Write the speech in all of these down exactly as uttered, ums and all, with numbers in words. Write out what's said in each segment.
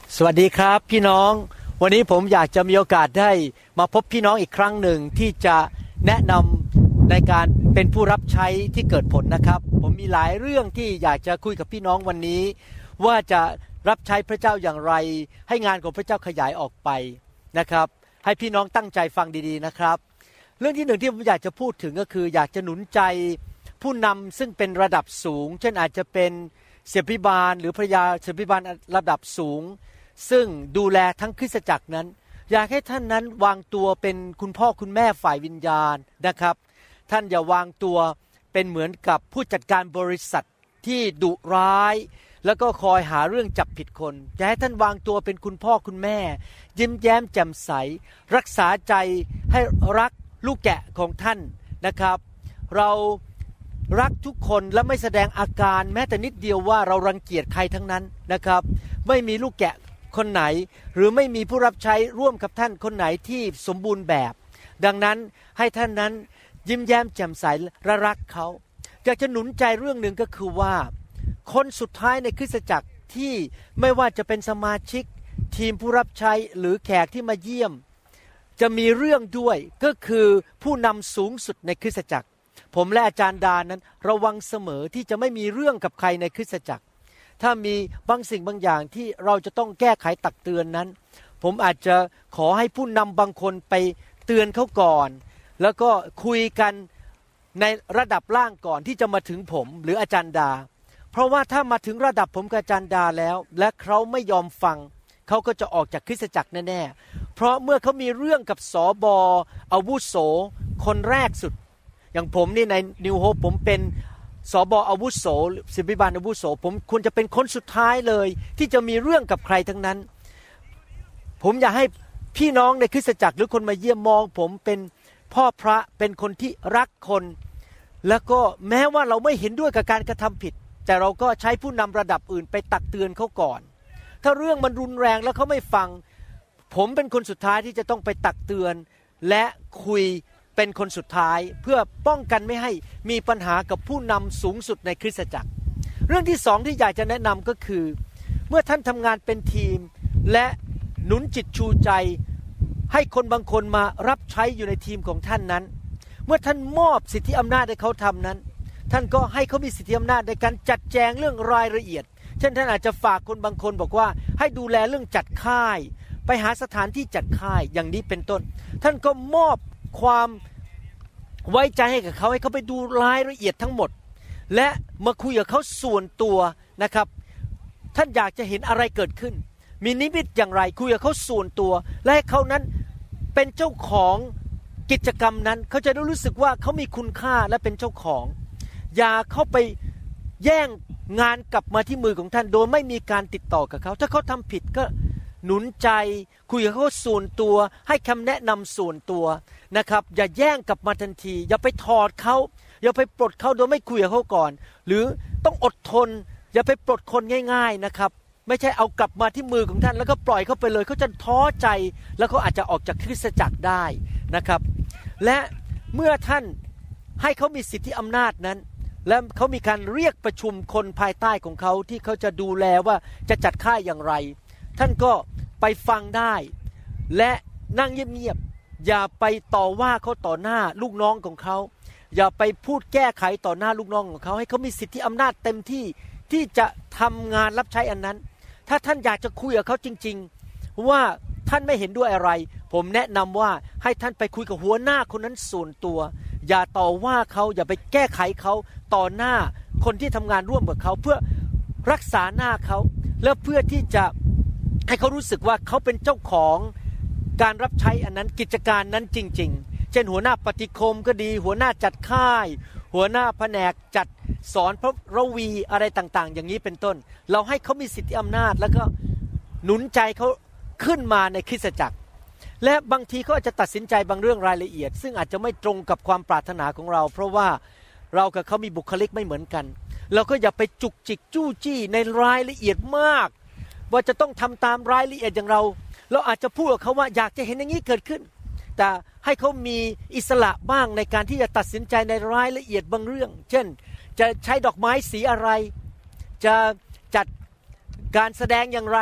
สวัสดีครับพี่น้องวันนี้ผมอยากจะมีโอกาสได้มาพบพี่น้องอีกครั้งหนึ่งที่จะแนะนำในการเป็นผู้รับใช้ที่เกิดผลนะครับผมมีหลายเรื่องที่อยากจะคุยกับพี่น้องวันนี้ว่าจะรับใช้พระเจ้าอย่างไรให้งานของพระเจ้าขยายออกไปนะครับให้พี่น้องตั้งใจฟังดีๆนะครับเรื่องที่หนึ่งที่ผมอยากจะพูดถึงก็คืออยากจะหนุนใจผู้นำซึ่งเป็นระดับสูงเช่นอาจจะเป็นเสียภิบาลหรือภรรยาเสียภิบาลระดับสูงซึ่งดูแลทั้งคริสตจักรนั้นอยากให้ท่านนั้นวางตัวเป็นคุณพ่อคุณแม่ฝ่ายวิญญาณนะครับท่านอย่าวางตัวเป็นเหมือนกับผู้จัดการบริษัทที่ดุร้ายแล้วก็คอยหาเรื่องจับผิดคนอยากให้ท่านวางตัวเป็นคุณพ่อคุณแม่ยิ้มแย้มแจ่มใสรักษาใจให้รักลูกแกะของท่านนะครับเรารักทุกคนและไม่แสดงอาการแม้แต่นิดเดียวว่าเรารังเกียจใครทั้งนั้นนะครับไม่มีลูกแกะคนไหนหรือไม่มีผู้รับใช้ร่วมกับท่านคนไหนที่สมบูรณ์แบบดังนั้นให้ท่านนั้นยิ้มแย้มแจ่มใสและรักเขาอยากจะหนุนใจเรื่องหนึ่งก็คือว่าคนสุดท้ายในคริสตจักรที่ไม่ว่าจะเป็นสมาชิกทีมผู้รับใช้หรือแขกที่มาเยี่ยมจะมีเรื่องด้วยก็คือผู้นำสูงสุดในคริสตจักรผมและอาจารย์ดานั้นระวังเสมอที่จะไม่มีเรื่องกับใครในคริสตจักรถ้ามีบางสิ่งบางอย่างที่เราจะต้องแก้ไขตักเตือนนั้นผมอาจจะขอให้ผู้นำบางคนไปเตือนเขาก่อนแล้วก็คุยกันในระดับล่างก่อนที่จะมาถึงผมหรืออาจารย์ดาเพราะว่าถ้ามาถึงระดับผมกับอาจารย์ดาแล้วและเขาไม่ยอมฟังเขาก็จะออกจากคริสตจักรแน่ๆเพราะเมื่อเขามีเรื่องกับสบอาวุโสคนแรกสุดอย่างผมนี่ในนิวโฮปผมเป็นสบอาวุโสศิบิบาลอาวุโสผมควรจะเป็นคนสุดท้ายเลยที่จะมีเรื่องกับใครทั้งนั้นผมอยากให้พี่น้องในคริสตจักรหรือคนมาเยี่ยมมองผมเป็นพ่อพระเป็นคนที่รักคนแล้วก็แม้ว่าเราไม่เห็นด้วยกับการกระทำผิดแต่เราก็ใช้ผู้นำระดับอื่นไปตักเตือนเขาก่อนถ้าเรื่องมันรุนแรงแล้วเขาไม่ฟังผมเป็นคนสุดท้ายที่จะต้องไปตักเตือนและคุยเป็นคนสุดท้ายเพื่อป้องกันไม่ให้มีปัญหากับผู้นำสูงสุดในคริสตจักรเรื่องที่สองที่อยากจะแนะนำก็คือเมื่อท่านทำงานเป็นทีมและหนุนจิตชูใจให้คนบางคนมารับใช้อยู่ในทีมของท่านนั้นเมื่อท่านมอบสิทธิอำนาจให้เขาทำนั้นท่านก็ให้เขามีสิทธิอำนาจในการจัดแจงเรื่องรายละเอียดเช่นท่านอาจจะฝากคนบางคนบอกว่าให้ดูแลเรื่องจัดค่ายไปหาสถานที่จัดค่ายอย่างนี้เป็นต้นท่านก็มอบความไว้ใจให้กับเขาให้เขาไปดูรายละเอียดทั้งหมดและมาคุยกับเขาส่วนตัวนะครับท่านอยากจะเห็นอะไรเกิดขึ้นมีนิมิตอย่างไรคุยกับเขาส่วนตัวและให้เขานั้นเป็นเจ้าของกิจกรรมนั้นเขาจะได้รู้สึกว่าเขามีคุณค่าและเป็นเจ้าของอย่าเข้าไปแย่งงานกลับมาที่มือของท่านโดยไม่มีการติดต่อกับเขาถ้าเขาทำผิดก็หนุนใจคุยกับเขาส่วนตัวให้คำแนะนำส่วนตัวนะครับอย่าแย่งกลับมาทันทีอย่าไปถอดเขาอย่าไปปลดเขาโดยไม่คุยกับเขาก่อนหรือต้องอดทนอย่าไปปลดคนง่ายๆนะครับไม่ใช่เอากลับมาที่มือของท่านแล้วก็ปล่อยเขาไปเลยเขาจะท้อใจแล้วเขาอาจจะออกจากคริสตจักรได้นะครับและเมื่อท่านให้เขามีสิทธิอำนาจนั้นและเขามีการเรียกประชุมคนภายใต้ของเขาที่เขาจะดูแลว่าจะจัดค่ายอย่างไรท่านก็ไปฟังได้และนั่งเงียบๆอย่าไปต่อว่าเขาต่อหน้าลูกน้องของเขาอย่าไปพูดแก้ไขต่อหน้าลูกน้องของเขาให้เขามีสิทธิอำนาจเต็มที่ที่จะทำงานรับใช้อันนั้นถ้าท่านอยากจะคุยกับเขาจริงๆว่าท่านไม่เห็นด้วยอะไรผมแนะนำว่าให้ท่านไปคุยกับหัวหน้าคนนั้นส่วนตัวอย่าต่อว่าเขาอย่าไปแก้ไขเขาต่อหน้าคนที่ทำงานร่วมกับเขาเพื่อรักษาหน้าเขาและเพื่อที่จะให้เขารู้สึกว่าเขาเป็นเจ้าของการรับใช้อันนั้นกิจการนั้นจริงๆเช่นหัวหน้าปฏิคมก็ดีหัวหน้าจัดค่ายหัวหน้าแผนกจัดสอนพระระวีอะไรต่างๆอย่างนี้เป็นต้นเราให้เขามีสิทธิอำนาจแล้วก็หนุนใจเขาขึ้นมาในคริสตจักรและบางทีเขาอาจจะตัดสินใจบางเรื่องรายละเอียดซึ่งอาจจะไม่ตรงกับความปรารถนาของเราเพราะว่าเรากับเขามีบุคลิกไม่เหมือนกันเราก็อย่าไปจุกจิกจู้จี้ในรายละเอียดมากว่าจะต้องทำตามรายละเอียดอย่างเราเราอาจจะพูดกับเขาว่าอยากจะเห็นอย่างนี้เกิดขึ้นแต่ให้เขามีอิสระบ้างในการที่จะตัดสินใจในรายละเอียดบางเรื่องเช่นจะใช้ดอกไม้สีอะไรจะจัดการแสดงอย่างไร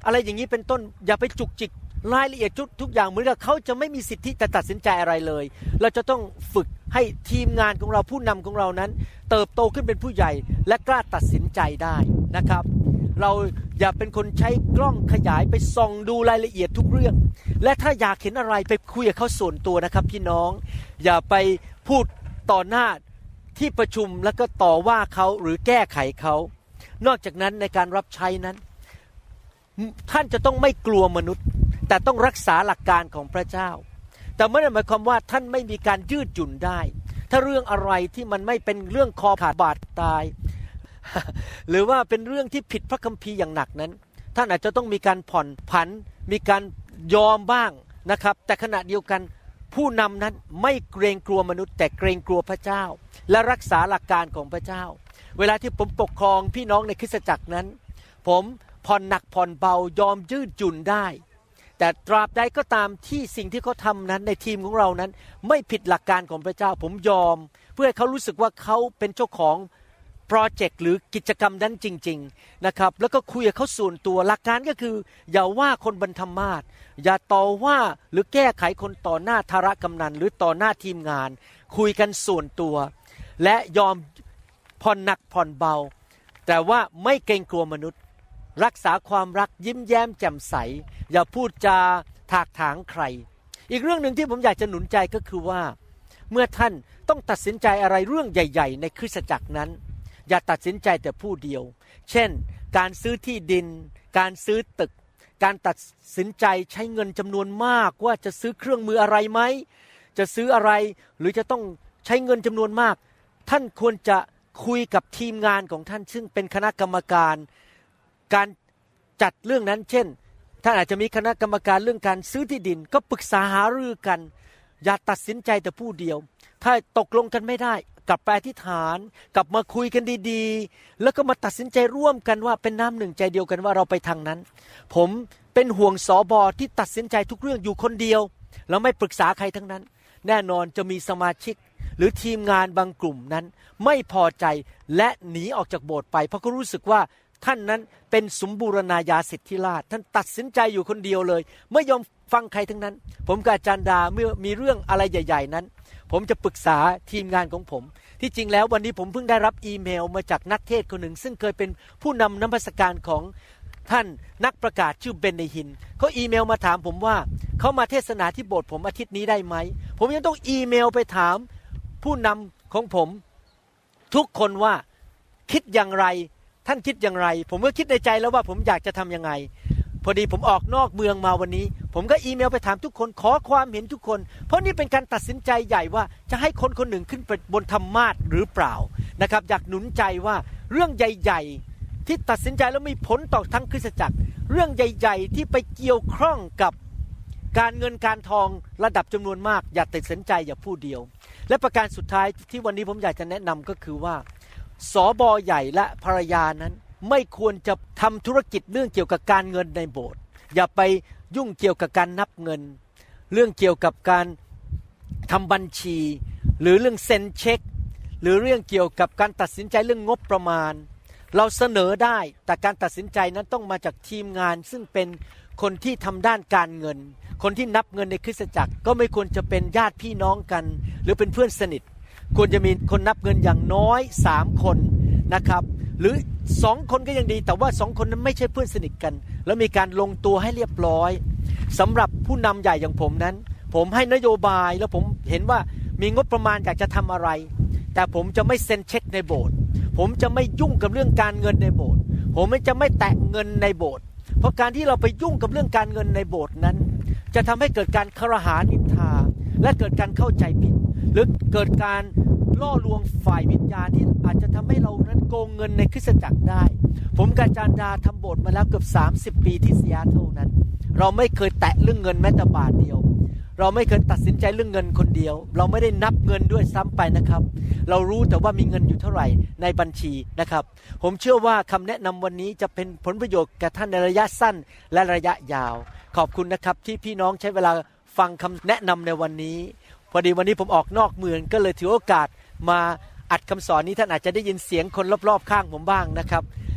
อะไรอย่างนี้เป็นต้นอย่าไปจุกจิกรายละเอียดทุกอย่างเหมือนกับเขาจะไม่มีสิทธิจะตัดสินใจอะไรเลยเราจะต้องฝึกให้ทีมงานของเราผู้นำของเรานั้นเติบโตขึ้นเป็นผู้ใหญ่และกล้าตัดสินใจได้นะครับเราอย่าเป็นคนใช้กล้องขยายไปส่องดูรายละเอียดทุกเรื่องและถ้าอยากเห็นอะไรไปคุยกับเขาส่วนตัวนะครับพี่น้องอย่าไปพูดต่อหน้าที่ประชุมแล้วก็ต่อว่าเขาหรือแก้ไขเขานอกจากนั้นในการรับใช้นั้นท่านจะต้องไม่กลัวมนุษย์แต่ต้องรักษาหลักการของพระเจ้าแต่ไม่ได้หมายความว่าท่านไม่มีการยืดหยุ่นได้ถ้าเรื่องอะไรที่มันไม่เป็นเรื่องคอขาดบาดตาย หรือว่าเป็นเรื่องที่ผิดพระคัมภีร์อย่างหนักนั้นท่านอาจจะต้องมีการผ่อนผันมีการยอมบ้างนะครับแต่ขณะเดียวกันผู้นำนั้นไม่เกรงกลัวมนุษย์แต่เกรงกลัวพระเจ้าและรักษาหลักการของพระเจ้าเวลาที่ผมปกครองพี่น้องในคริสตจักรนั้นผมผ่อนหนักผ่อนเบายอมยืดหยุ่นได้แต่ตราบใดก็ตามที่สิ่งที่เขาทำนั้นในทีมของเรานั้นไม่ผิดหลักการของพระเจ้าผมยอมเพื่อให้เขารู้สึกว่าเขาเป็นเจ้าของโปรเจกต์หรือกิจกรรมนั้นจริงๆนะครับแล้วก็คุยกับเขาส่วนตัวหลักการก็คืออย่าว่าคนบรรทมาสอย่าต่อว่าหรือแก้ไขคนต่อหน้าธารกำนันหรือต่อหน้าทีมงานคุยกันส่วนตัวและยอมผ่อนหนักผ่อนเบาแต่ว่าไม่เกรงกลัวมนุษย์รักษาความรักยิ้มแย้มแจ่มใสอย่าพูดจาถากถางใครอีกเรื่องหนึ่งที่ผมอยากจะหนุนใจก็คือว่าเมื่อท่านต้องตัดสินใจอะไรเรื่องใหญ่ๆในคริสตจักรนั้นอย่าตัดสินใจแต่ผู้เดียวเช่นการซื้อที่ดินการซื้อตึกการตัดสินใจใช้เงินจำนวนมากว่าจะซื้อเครื่องมืออะไรไหมจะซื้ออะไรหรือจะต้องใช้เงินจำนวนมากท่านควรจะคุยกับทีมงานของท่านซึ่งเป็นคณะกรรมการการจัดเรื่องนั้นเช่นท่านอาจจะมีคณะกรรมการเรื่องการซื้อที่ดินก็ปรึกษาหารือกันอย่าตัดสินใจแต่ผู้เดียวถ้าตกลงกันไม่ได้กลับไปอธิษฐานกลับมาคุยกันดีๆแล้วก็มาตัดสินใจร่วมกันว่าเป็นน้ำหนึ่งใจเดียวกันว่าเราไปทางนั้นผมเป็นห่วงสบที่ตัดสินใจทุกเรื่องอยู่คนเดียวแล้วไม่ปรึกษาใครทั้งนั้นแน่นอนจะมีสมาชิกหรือทีมงานบางกลุ่มนั้นไม่พอใจและหนีออกจากโบสถ์ไปเพราะเขารู้สึกว่าท่านนั้นเป็นสมบูรณาญาสิทธิราชท่านตัดสินใจอยู่คนเดียวเลยไม่ยอมฟังใครทั้งนั้นผมกับอาจารย์ดาเมื่อมีเรื่องอะไรใหญ่ๆนั้นผมจะปรึกษาทีมงานของผมที่จริงแล้ววันนี้ผมเพิ่งได้รับอีเมลมาจากนักเทศคนหนึ่งซึ่งเคยเป็นผู้นำนมัสการของท่านนักประกาศชื่อเบนเนฮินเขาอีเมลมาถามผมว่าเขามาเทศนาที่โบสถ์ผมอาทิตย์นี้ได้ไหมผมยังต้องอีเมลไปถามผู้นำของผมทุกคนว่าคิดอย่างไรท่านคิดอย่างไรผมก็คิดในใจแล้วว่าผมอยากจะทำยังไงพอดีผมออกนอกเมืองมาวันนี้ผมก็อีเมลไปถามทุกคนขอความเห็นทุกคนเพราะนี่เป็นการตัดสินใจใหญ่ว่าจะให้คนคนหนึ่งขึ้นไปบนธรรมาสน์หรือเปล่านะครับอยากหนุนใจว่าเรื่องใหญ่ๆที่ตัดสินใจแล้วมีผลต่อทั้งคริสตจักรเรื่องใหญ่ๆที่ไปเกี่ยวข้องกับการเงินการทองระดับจำนวนมากอย่าตัดสินใจอย่าผู้เดียวและประการสุดท้ายที่วันนี้ผมอยากจะแนะนำก็คือว่าสบใหญ่และภรรยานั้นไม่ควรจะทำธุรกิจเรื่องเกี่ยวกับการเงินในโบสถ์อย่าไปยุ่งเกี่ยวกับการนับเงินเรื่องเกี่ยวกับการทำบัญชีหรือเรื่องเซ็นเช็คหรือเรื่องเกี่ยวกับการตัดสินใจเรื่องงบประมาณเราเสนอได้แต่การตัดสินใจนั้นต้องมาจากทีมงานซึ่งเป็นคนที่ทำด้านการเงินคนที่นับเงินในคริสตจักรก็ไม่ควรจะเป็นญาติพี่น้องกันหรือเป็นเพื่อนสนิทควรจะมีคนนับเงินอย่างน้อยสามคนนะครับหรือสองคนก็ยังดีแต่ว่าสองคนนั้นไม่ใช่เพื่อนสนิทกันแล้วมีการลงตัวให้เรียบร้อยสำหรับผู้นำใหญ่อย่างผมนั้นผมให้นโยบายแล้วผมเห็นว่ามีงบประมาณอยากจะทำอะไรแต่ผมจะไม่เซ็นเช็คในโบสถ์ผมจะไม่ยุ่งกับเรื่องการเงินในโบสถ์ผมจะไม่แตะเงินในโบสถ์เพราะการที่เราไปยุ่งกับเรื่องการเงินในโบสถ์นั้นจะทำให้เกิดการครหานินทาและเกิดการเข้าใจผิดหรือเกิดการล่อลวงฝ่ายวิญญาณที่อาจจะทำให้เรานั้นโกงเงินในคริสตจักรได้ผมกับอาจารย์ดาทำโบสถ์มาแล้วเกือบสามสิบปีที่ซีแอตเทิลนั้นเราไม่เคยแตะเรื่องเงินแม้แต่บาทเดียวเราไม่เคยตัดสินใจเรื่องเงินคนเดียวเราไม่ได้นับเงินด้วยซ้ำไปนะครับเรารู้แต่ว่ามีเงินอยู่เท่าไหร่ในบัญชีนะครับผมเชื่อว่าคำแนะนำวันนี้จะเป็นผลประโยชน์แก่ท่านในระยะสั้นและระยะยาวขอบคุณนะครับที่พี่น้องใช้เวลาฟังคำแนะนำในวันนี้พอดีวันนี้ผมออกนอกเมืองก็เลยถือโอกาสมาอัดคำสอนนี้ท่านอาจจะได้ยินเสียงคนรอบๆข้างผมบ้างนะครับ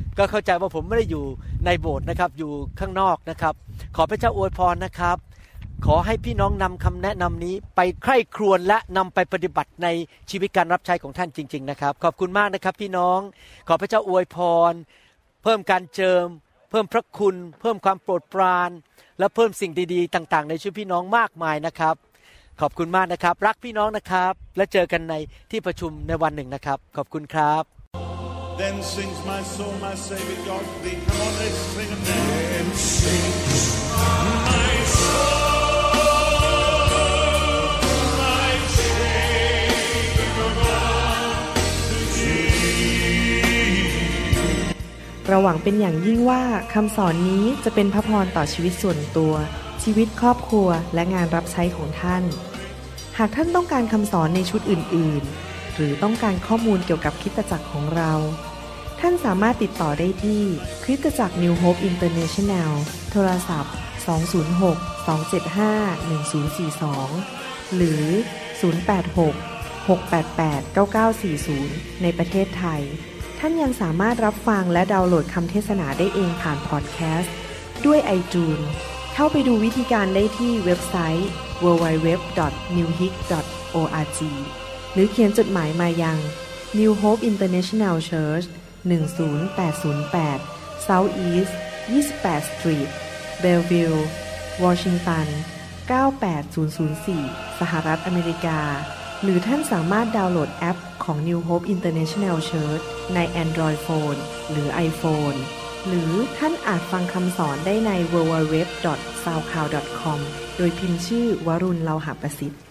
ก็เข้าใจว่าผมไม่ได้อยู่ในโบสถ์นะครับอยู่ข้างนอกนะครับขอพระเจ้าอวยพรนะครับขอให้พี่น้องนำคำแนะนำนี้ไปใคร่ครวญและนำไปปฏิบัติในชีวิตการรับใช้ของท่านจริงๆนะครับขอบคุณมากนะครับพี่น้องขอพระเจ้าอวยพรเพิ่มการเจิมเพิ่มพระคุณเพิ่มความโปรดปรานและเพิ่มสิ่งดีๆต่างๆในชีวิตพี่น้องมากมายนะครับขอบคุณมากนะครับรักพี่น้องนะครับและเจอกันในที่ประชุมในวันหนึ่งนะครับขอบคุณครับ Then sings my soul, my Savior God to thee. Come on, let's sing it now. Then sings my soul, my Savior God to thee. เราหวังเป็นอย่างยิ่งว่าคำสอนนี้จะเป็นพระพรต่อชีวิตส่วนตัวชีวิตครอบครัวและงานรับใช้ของท่านหากท่านต้องการคำสอนในชุดอื่นๆหรือต้องการข้อมูลเกี่ยวกับคริสตจักรของเราท่านสามารถติดต่อได้ที่คริสตจักร New Hope International โทรศัพท์สอง ศูนย์ หก สอง เจ็ด ห้า หนึ่ง ศูนย์ สี่ สองหรือศูนย์ แปด หก หก แปด แปด เก้า เก้า สี่ ศูนย์ในประเทศไทยท่านยังสามารถรับฟังและดาวน์โหลดคำเทศนาได้เองผ่านพอดแคสต์ด้วย iTunes เข้าไปดูวิธีการได้ที่เว็บไซต์ ดับเบิลยู ดับเบิลยู ดับเบิลยู ดอท นิว โฮป ดอท โอ อาร์ จี หรือเขียนจดหมายมายัง New Hope International Church หนึ่ง ศูนย์ แปด ศูนย์ แปด South East ยี่สิบแปด Street Belleville Washington เก้า แปด ศูนย์ ศูนย์ สี่ สหรัฐอเมริกาหรือท่านสามารถดาวน์โหลดแอปของ New Hope International Church ใน Android Phone หรือ iPhone หรือท่านอาจฟังคำสอนได้ใน ดับเบิลยู ดับเบิลยู ดับเบิลยู ดอท ซาวด์คลาวด์ ดอท คอม โดยพิมพ์ชื่อวรุณ เลาหะประสิทธิ์